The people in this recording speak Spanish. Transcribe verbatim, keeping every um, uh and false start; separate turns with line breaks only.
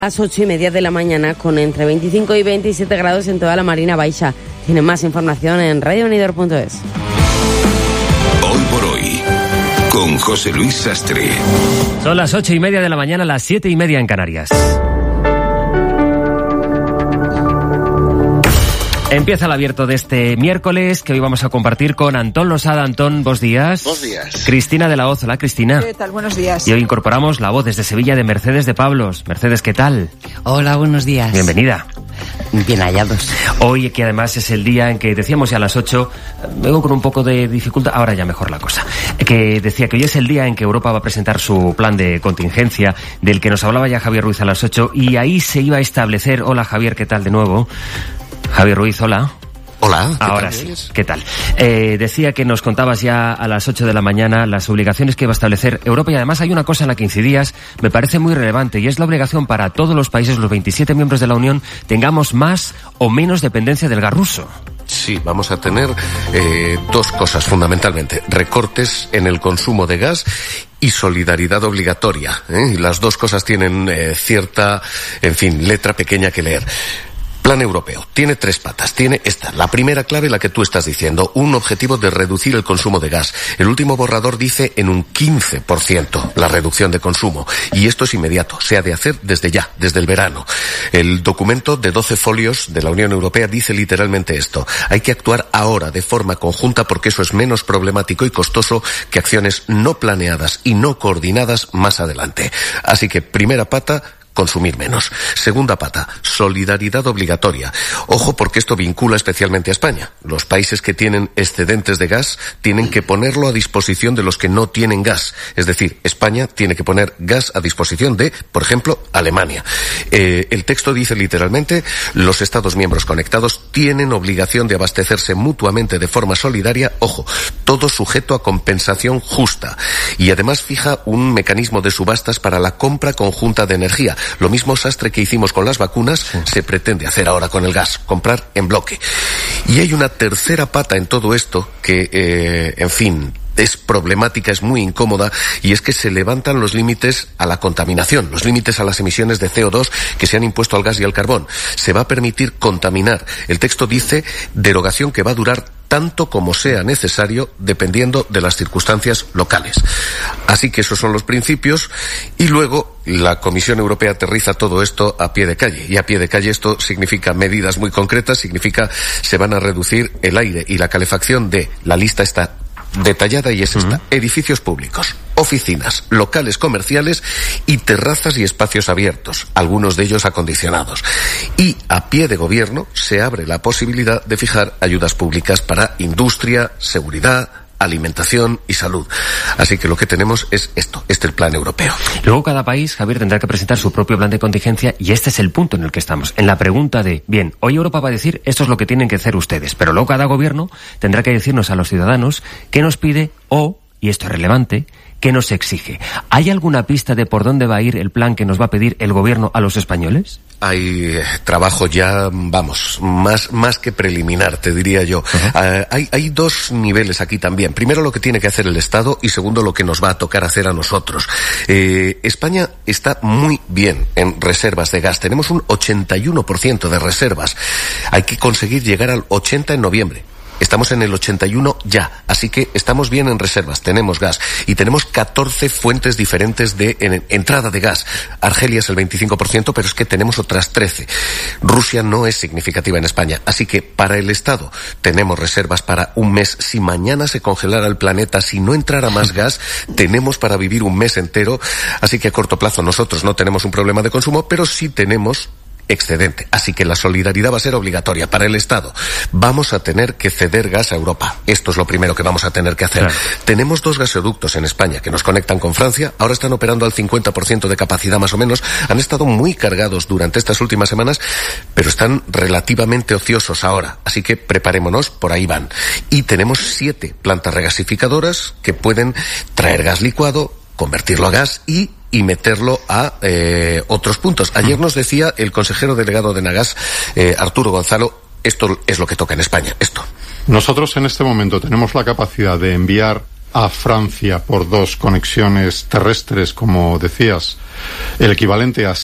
A las ocho y media de la mañana, con entre veinticinco y veintisiete grados en toda la Marina Baixa. Tienen más información en radio venidor punto es.
Hoy por hoy, con José Luis Sastre.
Son las ocho y media de la mañana, las siete y media en Canarias. Empieza el abierto de este miércoles, que hoy vamos a compartir con Antón Losada. Antón, buenos días.
Buenos días.
Cristina de la Hoz. Hola, Cristina.
¿Qué tal? Buenos días.
Y hoy incorporamos la voz desde Sevilla de Mercedes de Pablos. Mercedes, ¿qué tal?
Hola, buenos días.
Bienvenida.
Bien hallados.
Hoy, que además es el día en que decíamos ya a las ocho, vengo con un poco de dificultad, ahora ya mejor la cosa, que decía que hoy es el día en que Europa va a presentar su plan de contingencia, del que nos hablaba ya Javier Ruiz a las ocho, y ahí se iba a establecer... Hola, Javier, ¿qué tal de nuevo? Javier Ruiz, hola.
Hola.
Ahora sí, ¿qué tal? Eh, decía que nos contabas ya a las ocho de la mañana las obligaciones que va a establecer Europa, y además hay una cosa en la que incidías, me parece muy relevante, y es la obligación para todos los países, los veintisiete miembros de la Unión, tengamos más o menos dependencia del gas ruso.
Sí, vamos a tener eh, dos cosas fundamentalmente: recortes en el consumo de gas y solidaridad obligatoria, ¿eh? Y las dos cosas tienen eh, cierta, en fin, letra pequeña que leer. Plan europeo. Tiene tres patas. Tiene esta, la primera clave, la que tú estás diciendo, un objetivo de reducir el consumo de gas. El último borrador dice en un quince por ciento la reducción de consumo. Y esto es inmediato. Se ha de hacer desde ya, desde el verano. El documento de doce folios de la Unión Europea dice literalmente esto. Hay que actuar ahora de forma conjunta, porque eso es menos problemático y costoso que acciones no planeadas y no coordinadas más adelante. Así que, primera pata, consumir menos. Segunda pata, solidaridad obligatoria. Ojo, porque esto vincula especialmente a España. Los países que tienen excedentes de gas tienen que ponerlo a disposición de los que no tienen gas. Es decir, España tiene que poner gas a disposición de, por ejemplo, Alemania. Eh, el texto dice literalmente: los Estados miembros conectados tienen obligación de abastecerse mutuamente de forma solidaria, ojo, todo sujeto a compensación justa. Y además fija un mecanismo de subastas para la compra conjunta de energía. Lo mismo sastre que hicimos con las vacunas, sí, se pretende hacer ahora con el gas, comprar en bloque. Y hay una tercera pata en todo esto que, eh, en fin, es problemática, es muy incómoda, y es que se levantan los límites a la contaminación, los límites a las emisiones de C O dos que se han impuesto al gas y al carbón. Se va a permitir contaminar. El texto dice derogación que va a durar tanto como sea necesario, dependiendo de las circunstancias locales. Así que esos son los principios, y luego la Comisión Europea aterriza todo esto a pie de calle. Y a pie de calle esto significa medidas muy concretas, significa se van a reducir el aire y la calefacción de, la lista está detallada y es esta: uh-huh. edificios públicos, oficinas, locales comerciales y terrazas y espacios abiertos, algunos de ellos acondicionados. Y a pie de gobierno se abre la posibilidad de fijar ayudas públicas para industria, seguridad, alimentación y salud. Así que lo que tenemos es esto, este es el plan europeo.
Luego cada país, Javier, tendrá que presentar su propio plan de contingencia, y este es el punto en el que estamos, en la pregunta de, bien, hoy Europa va a decir esto es lo que tienen que hacer ustedes, pero luego cada gobierno tendrá que decirnos a los ciudadanos qué nos pide o, y esto es relevante, qué nos exige. ¿Hay alguna pista de por dónde va a ir el plan que nos va a pedir el gobierno a los españoles?
Hay eh, trabajo ya, vamos, más más que preliminar, te diría yo. Uh-huh. Uh, hay, hay dos niveles aquí también. Primero, lo que tiene que hacer el Estado, y segundo, lo que nos va a tocar hacer a nosotros. Eh, España está muy bien en reservas de gas. Tenemos un ochenta y uno por ciento de reservas. Hay que conseguir llegar al ochenta en noviembre. Estamos en el ochenta y uno ya, así que estamos bien en reservas, tenemos gas y tenemos catorce fuentes diferentes de en, entrada de gas. Argelia es el veinticinco por ciento, pero es que tenemos otras trece. Rusia no es significativa en España, así que para el Estado tenemos reservas para un mes. Si mañana se congelara el planeta, si no entrara más gas, tenemos para vivir un mes entero, así que a corto plazo nosotros no tenemos un problema de consumo, pero sí tenemos excedente. Así que la solidaridad va a ser obligatoria para el Estado. Vamos a tener que ceder gas a Europa. Esto es lo primero que vamos a tener que hacer. Claro. Tenemos dos gasoductos en España que nos conectan con Francia. Ahora están operando al cincuenta por ciento de capacidad más o menos. Han estado muy cargados durante estas últimas semanas, pero están relativamente ociosos ahora. Así que preparémonos, por ahí van. Y tenemos siete plantas regasificadoras que pueden traer gas licuado, convertirlo a gas y y meterlo a eh, otros puntos. Ayer nos decía el consejero delegado de Nagas, eh, Arturo Gonzalo, esto es lo que toca en España, esto.
Nosotros en este momento tenemos la capacidad de enviar a Francia por dos conexiones terrestres, como decías, el equivalente a